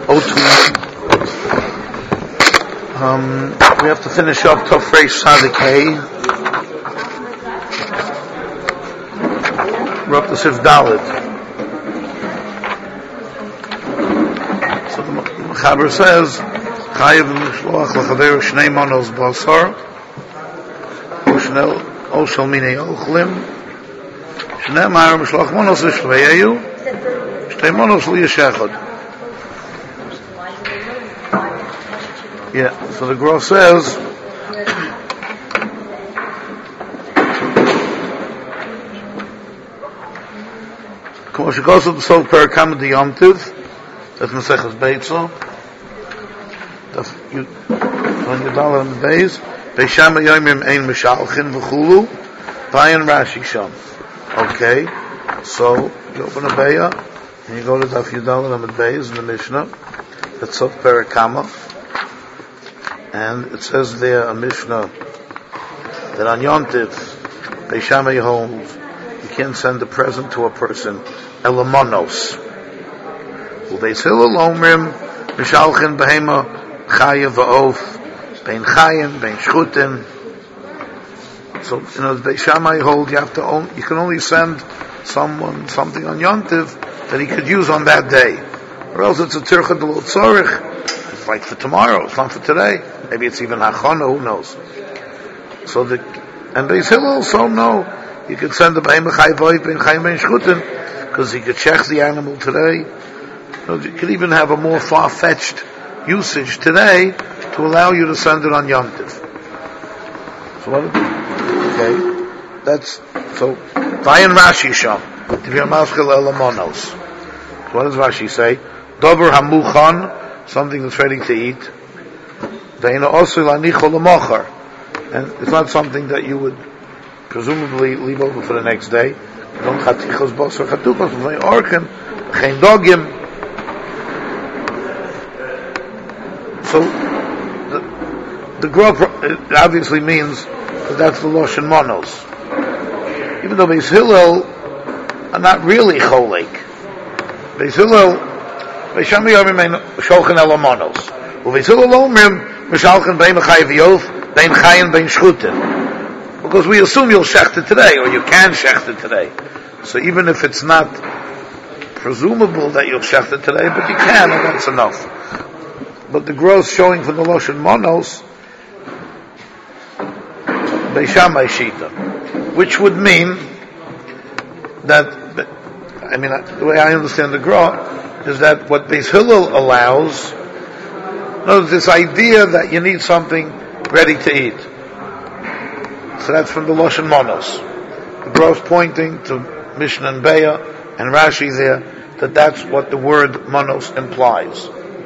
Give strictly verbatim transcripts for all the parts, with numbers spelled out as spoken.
Um, we have to finish up Tov Reish Sadik Hey. We're up to Sif Dalet. So the Mechaber says, Chayev Mishloach L'Chaver Shnei Manos Basar Oshnel Oshel Minei Ochlim Shnei Mar Mishloach Manos V'Shveyeyu Shnei Manos L'Yeshechad. Yeah, so the Gross says, K'mo shekosav b'sof perak Hamad Yom Tiv, that's Maseches Beitzo, that's you, when you dollar on the days, Beisham Yoimim Ein Mishalchin V'chulu, Vayan Rashi Sham. Okay, so you open a Beya, and you go to Daf Yudal on the days in the Mishnah, that's Sof Perak Hamad. And it says there, a Mishnah, that on Yom Tiv, Beis Shammai holds, you can't send a present to a person, Elamonos. Ubeis Hillel Omrim, Mishalchin Behema, Chaya Va'of, Bein Chayim, Bein Shchutin. So, you know, Beis Shammai hold, you have to own, you can only send someone something on Yom Tiv that he could use on that day. Or else it's a Tircha D'Lo Tzorich. It's like for tomorrow, it's not for today. Maybe it's even Hachana, who knows? So the, and Beis Hillel also know, you could send the Behemah Chai Voit, Ben Chayim Ben Shchutin, because he could check the animal today. You know, you could even have a more far-fetched usage today to allow you to send it on Yom Tiv. So what? Okay, that's, so, Vayan Rashi Sham, Tivir Maschel Elamonos. So what does Rashi say? Dover Hamuchan, something that's ready to eat. And it's not something that you would presumably leave over for the next day. So the, the growth it obviously means that that's the Loshen Monos. Even though Beis Hillel are not really Cholek. Beis Hillel Beis Shammai Yomim Sholchen Elamonos. Ubeis Hillel Omrim Mishalchin Bein Chayv Bein Chayim Bein Shchutin. Because we assume you'll shecht it today, or you can shecht it today. So even if it's not presumable that you'll shecht it today, but you can, and that's enough. But the growth showing from the Loshen Monos, Beis Shammai Shita, which would mean that, I mean, the way I understand the growth is that what Beis Hillel allows, no, this idea that you need something ready to eat. So that's from the Loshen Monos. The Gross pointing to Mishnah and Beya and Rashi there, that that's what the word Monos implies.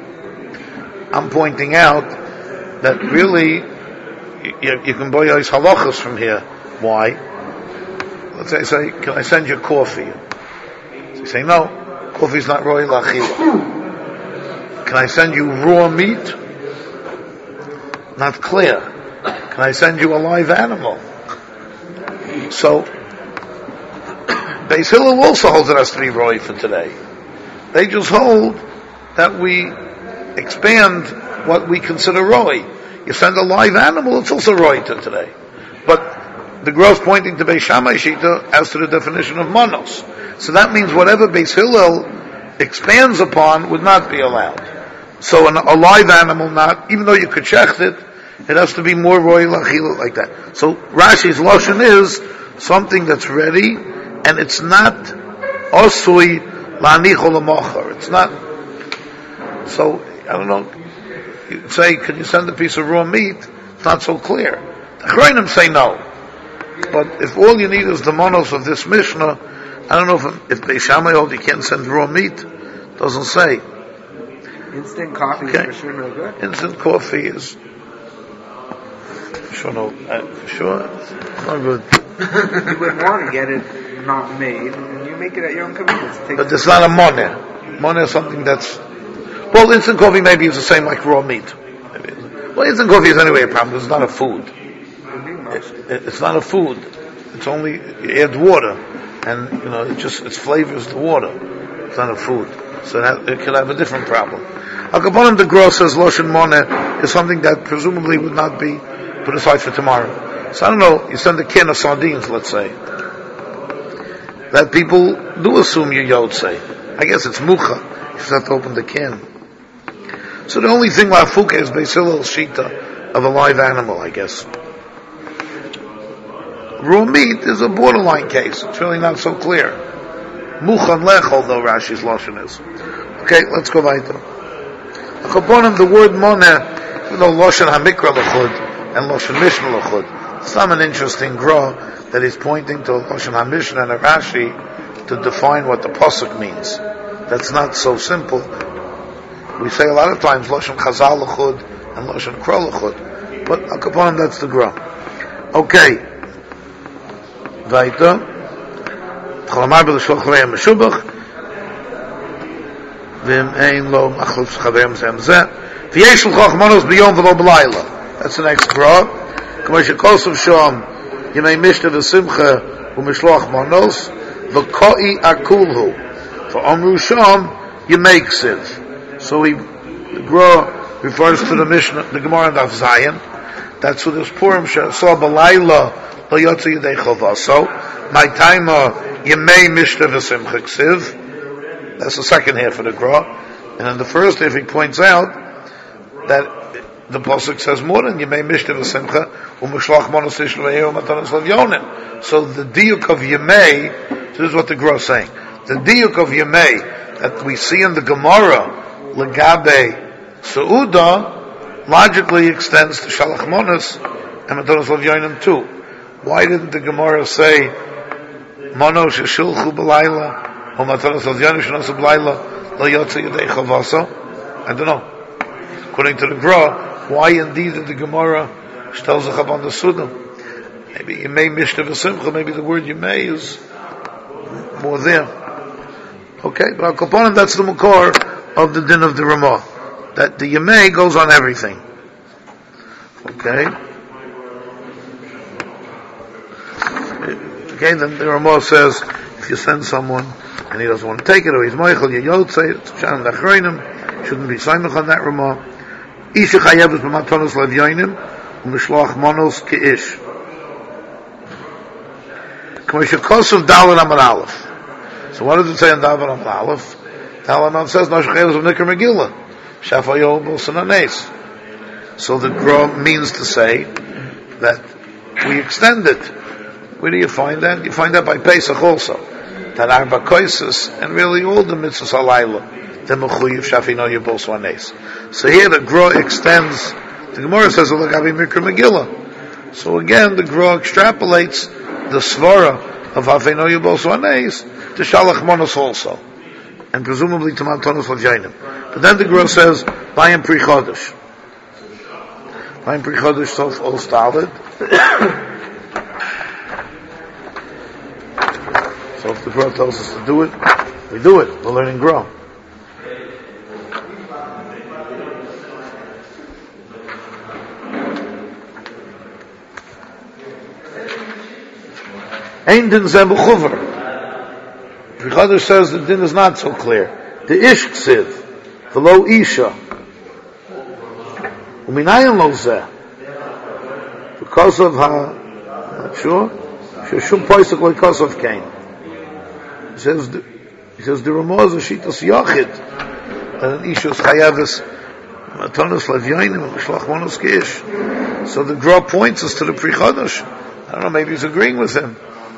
I'm pointing out that really you, you can buy those halachas from here. Why? Let's say, say, can I send you coffee? So you say, no, coffee's not roy lachila. Can I send you raw meat? Not clear. Can I send you a live animal? So, Beis Hillel also holds it has to be raw for today. They just hold that we expand what we consider raw. You send a live animal, it's also raw to today. But the growth pointing to Beis Shammai Shita as to the definition of monos. So that means whatever Beis Hillel expands upon would not be allowed. So an, a live animal, not, even though you could shecht it, it has to be more royal achila like that. So Rashi's Loshen is something that's ready, and it's not osui la'anicho l'mocher. It's not, so, I don't know, you say, can you send a piece of raw meat? It's not so clear. The Chronim say no. But if all you need is the monos of this Mishnah, I don't know if, if Beis Shammai holds you can't send raw meat. Doesn't say. Instant coffee okay. is for sure no good. Instant coffee is for sure no, uh, for sure not good. You would want to get it not made, and you make it at your own convenience. But it's not a moneh. Moneh is something that's, well, instant coffee maybe is the same like raw meat. Maybe. Well, instant coffee is anyway a problem because it's not a food. It, it, it's not a food. It's only you add water, and you know it just it flavors the water. It's not a food, so that, it could have a different problem. Akaponim the Gra says Loshen Moneh is something that presumably would not be put aside for tomorrow. So I don't know, you send a can of sardines, let's say, that people do assume you Yotzei. I guess it's Mucha, you just have to open the can. So the only thing Lafuka is Beis Hillel's Shita of a live animal, I guess. Raw meat is a borderline case. It's really not so clear. Muchan lech, although Rashi's Lashon is. Okay, let's go weiter. Akaponim, the word Moneh, even though Lashon HaMikra L'chud and Lashon Mishnah L'chud, it's not an interesting gra that is pointing to Lashon HaMishnah and a Rashi to define what the pasuk means. That's not so simple. We say a lot of times Lashon Chazal L'chud and Lashon Kro L'chud, but Akaponim, that's the gra. Okay. Weiter. Cholamar b'l'shloch re'em meshubach. V'im ein lo machluf s'chaverim zem zeh. V'yesh l'choch monos b'yom v'lo b'layla. That's the next gra. K'mo shekosov shom yemei mishta v'simcha u'mishloch monos v'ko'i akulhu. For omru shom yemei ksiv. So he, the gra refers to the Mishnah, the Gemara in Daf Zayin. That's what this Purim saw b'layla. So my time Yemei Mishta V'Simcha Ksiv. That's the second half of the Gra. And in the first half he points out that the pasuk says more than Yemei Mishta V'Simcha U'Mishlach Monos Ishle'eu Matanos L'Yonim. So the diuk of Yemei, this is what the Gra is saying. The diuk of Yemei that we see in the Gemara L'Gabe Seuda logically extends to Shalach Monos and Matanos L'Yonim too. Why didn't the Gemara say Mono sheshulchu b'layla or matanos l'yonim shenosu b'layla lo yotze yedei chavasa? I don't know. According to the Gra, why indeed did the Gemara tells us about the Sudan? Maybe Yemei Mishta v'Simcha. Maybe the word Yemei is more there. Okay, but Al Kaponim, that's the Makor of the din of the Ramah, that the Yemei goes on everything. Okay. Okay, then the Ramah says, if you send someone and he doesn't want to take it, or he's Moichel, you Yotzei, it's Shanam Dachreinim, shouldn't be Saimach on that Ramah. Isha Chayev is B'matonos Levyoinim, U'mishloach Monos Ke'ish. K'moshe Kosov Dalet Amar Aleph. So what does it say in Dalet Amar Aleph? Dalet Amar says, Nosh Chayev of Nikar Megillah, Shafayo Bolsonanes. So the Gra means to say that we extend it. Where do you find that? You find that by Pesach also. That Arba Koises, and really all the mitzvahs halayla, the Mechuyev Shafino Yibol Swanes. So here the Gra extends, the Gemara says, L'Gabi Mikra Megillah. So again, the Gra extrapolates the Svara of Hafino Yibol Swanes to Shalach Monos also. And presumably to Matanos L'Yainim. But then the Gra says, Bayim Pri Chodesh. Bayim Pri Chodesh Sof Ol Stalid. So if the Gra tells us to do it, we do it. We're learning Gra. Ein din zeh b'chuvar. Pri Chodesh says the din is not so clear. The ish ksiv, v'lo isha. U'minayin lo zeh. Because of ha, not sure, sheshum poisek lo because of Cain. He says, the, he says, the Ramah is a shitas yachid. And an isha is chayavis matanos levyoinim and mishlach monos keish. So the Gra points us to the Pri Chodesh. I don't know, maybe he's agreeing with him.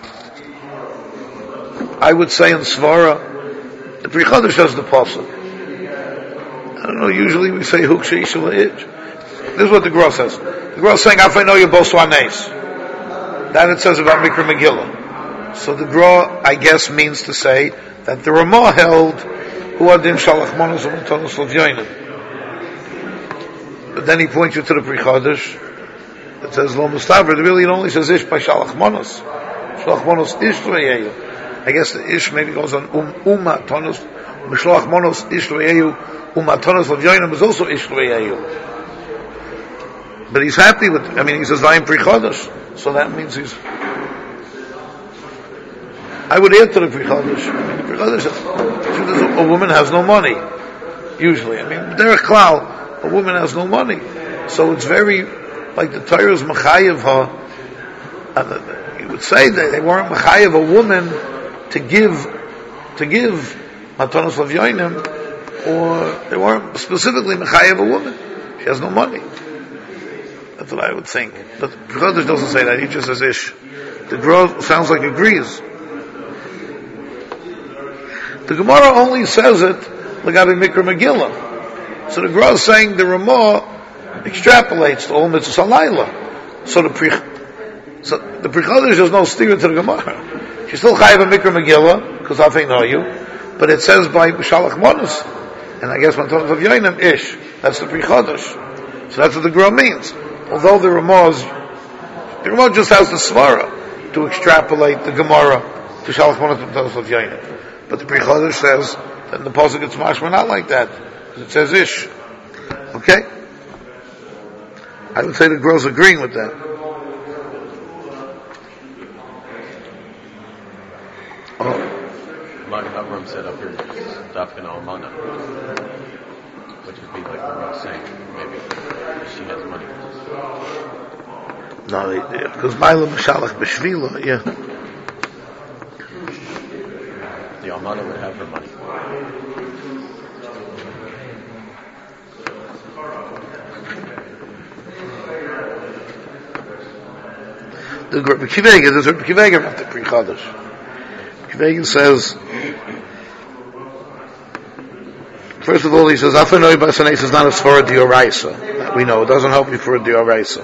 I would say in Svara, the Pri Chodesh has the pasuk. I don't know, usually we say huksha isha la'ij. This is what the Gra says. The Gra is saying, Afay no yibos swanes. That it says about Mikra Megillah. So the Gra, I guess, means to say that the Ramah held Hu Adin Shalach Monos U'Matanos L'Vyoinim. But then he points you to the Pri Chodesh. It says Lo Mustaver. Really, it only says Ish by Shalach Monos. Shalach Monos Ish L'Yeyu. I guess the Ish maybe goes on Um U'Matanos. Shalach Monos Ish L'Yeyu. U'Matanos L'Vyoinim is also Ish L'Yeyu. But he's happy with. I mean, he says Vayim Pri Chodesh. So that means he's. I would add to the Pri Chodesh. Pri Chodesh, a woman has no money. Usually, I mean, derech klal, a woman has no money, so it's very like the Torah is mechayev her. And you would say that they weren't mechayev a woman to give to give matanos l'vyonim, or they weren't specifically mechayev a woman. She has no money. That's what I would think. But Chodesh doesn't say that. He just says ish. The Gemara sounds like agrees. The Gemara only says it L'gabi Mikra Megillah. So the Gemara is saying the Ramah extrapolates to all mitzvahs halayla. So the pre, so the Pri Chodesh has no steer to the Gemara. She's still chayav a Mikra Megillah because I think know you, but it says by Shalach Monos, and I guess Matanos of Yoinim ish. That's the Pri Chodesh. So that's what the Gemara means. Although the Ramah is, the Ramah just has the svara to extrapolate the Gemara to Shalach Monos and Matanos of Yoinim. But the Pri Chodesh says that in the pasuk it's mashma not like that. It says ish. Okay? I would say the girls agreeing with that. Oh. Like Avram said up here, Dafkin Almana, which would be like what I was saying, maybe she has money. No, because Maila Mashalach B'Shvila, yeah. The Almana would have her money. The Kivega, there's a Kivega not the Pri Chodesh. Kivega says, first of all, he says, Afanoi Basanes is not a Sfara Dioraisa. We know, it doesn't help you for a Dioraisa.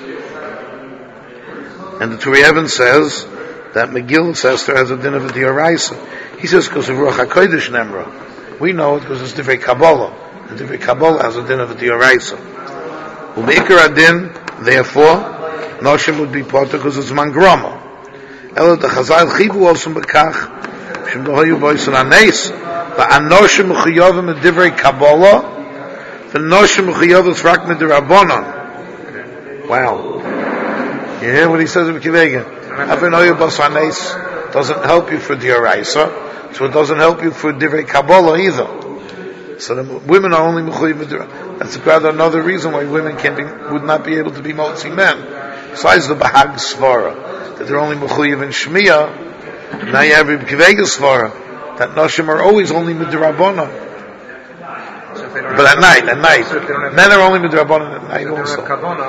And the Turi Even says that Megillah Esther has a din of a Dioraisa. He says, because of Ruach HaKodesh Nemra. We know it because it's Divrei Kabbalah. And Divrei Kabbalah has a din of a Dioraisa. Umeikar Adin, therefore, Noshim would be potter because it's mangrama. Ela the Chazal chivu also bekach shem dohayu boyson anes va'anoshim mechuyavim medivrei Kabbalah v'noshim mechuyavim rak midirabonon. Wow. You hear what he says in Kivega? Avinoyu boyson anes doesn't help you for Dioraisa, so it doesn't help you for divrei Kabbalah either. So the women are only mechuyavim. That's rather another reason why women can be, would not be able to be motzi men. Besides the Bahag Svara, that they're only Mechuyev and Shmiya, now you have Reb Kivega Svara, that Noshim are always only Midrabona. So but at night, at night. So men are only Midrabona at night also.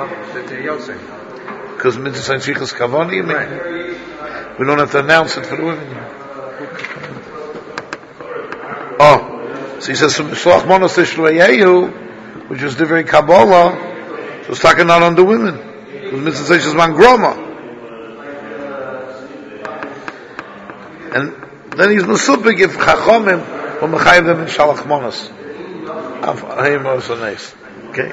Because Mitzvah Sanchichas Kavona, you mean? Right. We don't have to announce it for the women. Oh, so he says, Shlach Monos Tishlu which is Divrei Kabbalah, so it's talking not on the women. Because Mitzvah says she's mangroma. And then he's Mesupik if Chachomim will mechayiv them in Shalach Monos. Ahim also nice. Okay?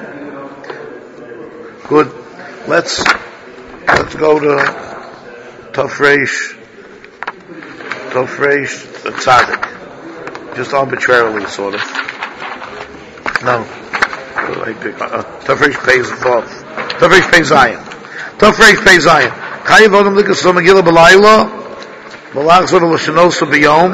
Good. Let's, let's go to Tov Reish, Tov Reish, the Tzaddik. Just arbitrarily, sort of. No. I pick, uh, Tov Reish pays the fourth. Tov Reish pays Zion. Tov Reish pays Zion. Chayiv Odom Likas Lo Megillah B'Layla B'Lach Zor L'Shenosa B'Yom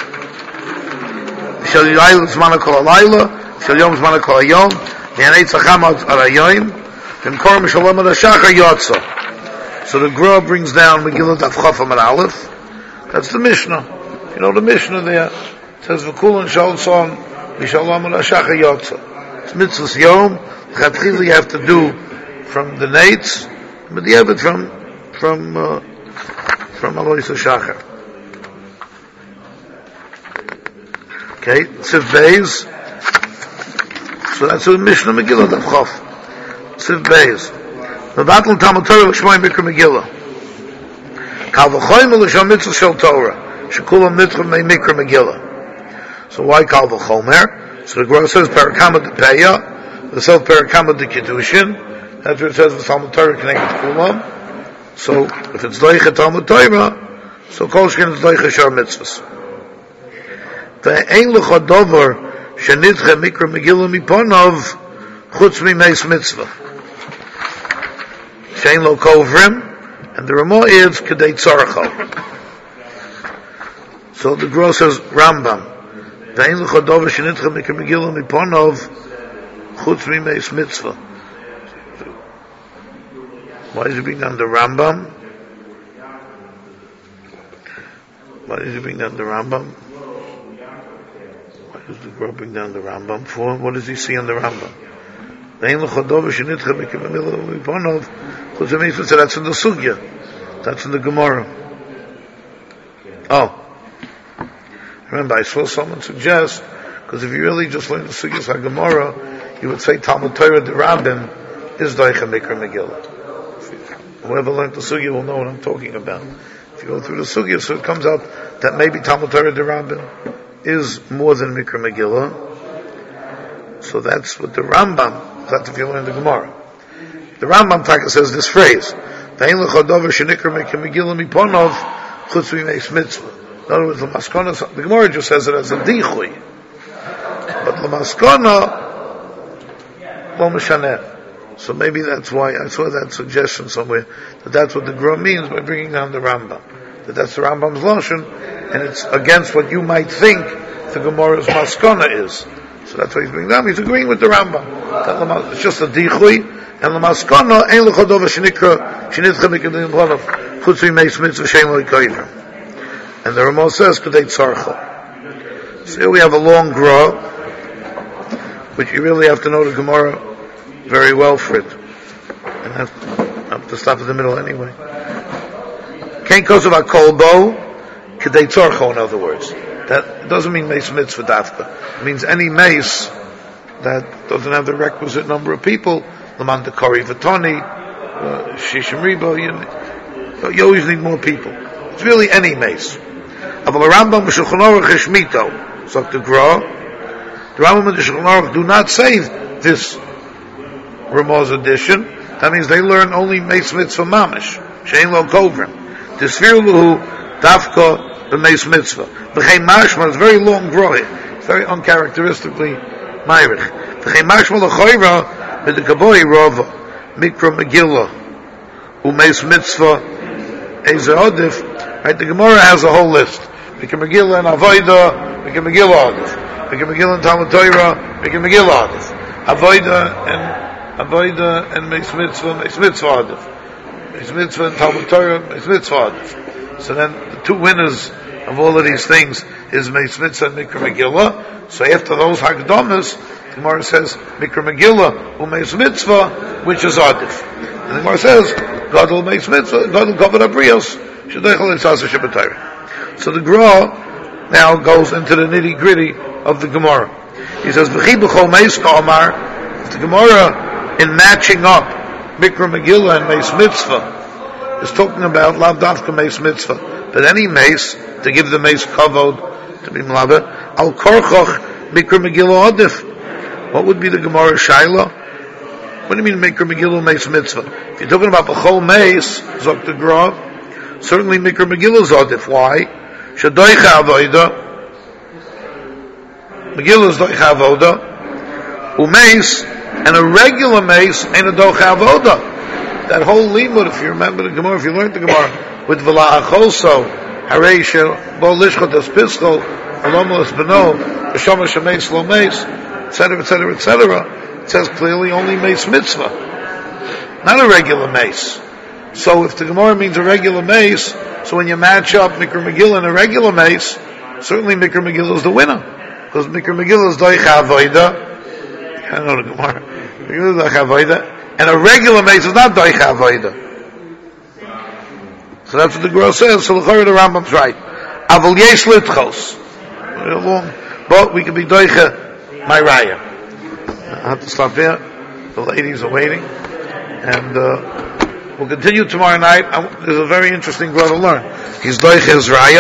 Shal Yayla Zmana Kol HaLayla Shal Yom Zmana Kol HaYom Yanei Tzacham Ad HaYom V'Mkor Mishalom Ad HaShachar Yotza. So the Gra brings down Megillah Daf Chof Amar Aleph. That's the Mishnah. You know the Mishnah there. It says V'Kulan Shal Son Mishalom Ad HaShachar Yotza. It's Mitzvahs Yom. Chatchila you have to do from the Nates, but the Ebed from from uh, from Alois HaShachar. Okay, Siv Beis. So that's a Mishnah Megillah Daf Chof. Siv Beis. Mevatel Talmud Torah L'Shmoy Mikra Megillah. Kal v'choyim L'Shom Mitzvah Shel Torah. Shekulam Mitzvah Mei Mikra Megillah. So why Kal v'chomer? So the Gemara says Parakama D'Peya. The self Parakama de Kiddushin, that's where it says the Talmud Torah connected to Kulam. So if it's Doicha Talmud Torah, so Kol Shkin is Doicha Shar Mitzvahs. Ve'ein L'cha Dover Shenitche Mikra Megillah Miponov Chutz Mimeis Mitzvah. Shein Lo Kovrim, and the Ramah adds Kedei Tzarcho. So the Gemara says Rambam Ve'en l'chodova shenitcha mikra Megillah miponov chutz mimeis mitzvah. Why is he being on the Rambam? Why is he being on the Rambam? Why is the Gra bring down the Rambam for? What does he see on the Rambam? Ve'en l'chodova shenitcha mikra Megillah miponov chutz mimeis mitzvah. That's in the Sugya. That's in the Gemara. Oh. Remember, I saw someone suggest, because if you really just learn the Sugyas HaGemara, you would say Talmud Torah de Rabbim is Doicha Mikra Megillah. Whoever learned the Sugya will know what I'm talking about. If you go through the Sugya, so it comes out that maybe Talmud Torah de Rabbim is more than Mikra Megillah. So that's what the Rambam, that's if you learn the Gemara. The Rambam Taka says this phrase, Ve'en l'chodover shenikra Mikra Megillah miponov chutz mimeis mitzvah. In other words, the Maskana, the Gemara just says it as a dichui. But the Maskana, lo mishaneh. So maybe that's why I saw that suggestion somewhere, that that's what the Gra means by bringing down the Rambam. That that's the Rambam's Lashon, and it's against what you might think the Gemara's Maskana is. So that's why he's bringing down. He's agreeing with the Rambam. That it's just a dichui, and the Maskana, ein l'chodova shenikra, shenitcha mikra Megillah, chutz mimeis mitzvah shein lo yikoyver. And the Ramah says, Kedei Tzarcha. So here we have a long Gra, which you really have to know the Gemara very well for it. And have, have to stop in the middle anyway. Kain Kosav HaKolbo, Kedei Tzarcha, in other words. That doesn't mean Meis Mitzvah Dafka. It means any Meis that doesn't have the requisite number of people, Laman Dekari Vatani, Shishim Riba, you, you always need more people. It's really any Meis. Aval Rambam Shulchan Aruch Hashmito, so the Gra, the Rambam and the Shulchan Aruch do not say this Ramah's edition. That means they learn only Meis Mitzvah Mamish, Shein Lo Kovrim. Tisfir Luhu Dafka b'Meis Mitzvah. B'chei Mashma is very long Gra. It's very uncharacteristically Meirich. B'chei Mashma L'choira b'Dekaboi Rava Mikra Megillah u'Meis Mitzvah Eze Odif. Right, the Gemara has a whole list. Mikra Megillah and Avoida, Mikra Megillah Adif. Mikra Megillah and Talmud Torah, Mikra Megillah Adif. Avoida and Avoida and Meis Mitzvah, Meis Mitzvah Adif. Meis Mitzvah and Talmud Torah, Meis Mitzvah Adif. So then the two winners of all of these things is Meis Mitzvah and Mikra Megillah. So after those Hagdamas, the Gemara says Mikra Megillah and Meis Mitzvah, which is Adif. And the Gemara says Gadol Meis Mitzvah, Gadol Kavod Abrios. So the Gra now goes into the nitty gritty of the Gemara. He says, if the Gemara in matching up Mikra Megillah and Meis Mitzvah is talking about Lav Dafka Meis Mitzvah, but any Meis, to give the Meis Kavod, to be Mlava, Al Korchoch Mikra Megillah Adif. What would be the Gemara Shaila? What do you mean Mikra Megillah Meis Mitzvah? If you're talking about the whole Meis, Zok the Gra, certainly Mikra Megillah is Adif. Why? Shadoicha Avoida. Megillah is Doicha Avoda. Umeis, and a regular Meis ain't a Doicha Avoda. That whole limud, if you remember the Gemara, if you learned the Gemara, with V'la Achoso, Hareisha, Bo Lishchot Es Piskol, Alomo Es Beno, V'shama Shemeis Lo Meis, et cetera, et cetera, et cetera. It says clearly only Meis Mitzvah. Not a regular Meis. So if the Gemara means a regular mace, so when you match up Mikra Megillah and a regular mace, certainly Mikra Megillah is the winner. Because Mikra Megillah is Doicha Avoida. I don't know the Gemara. Megillah is Doicha Avoida. And a regular mace is not Doicha Avoida. So that's what the Gemara says. So the Chorah the Rambam's right. Aval Yesh Litchos. But we can be Doicha Mayraya. I have to stop here. The ladies are waiting. And, uh, we'll continue tomorrow night. There's a very interesting Gra to learn. He's Doicha Raya.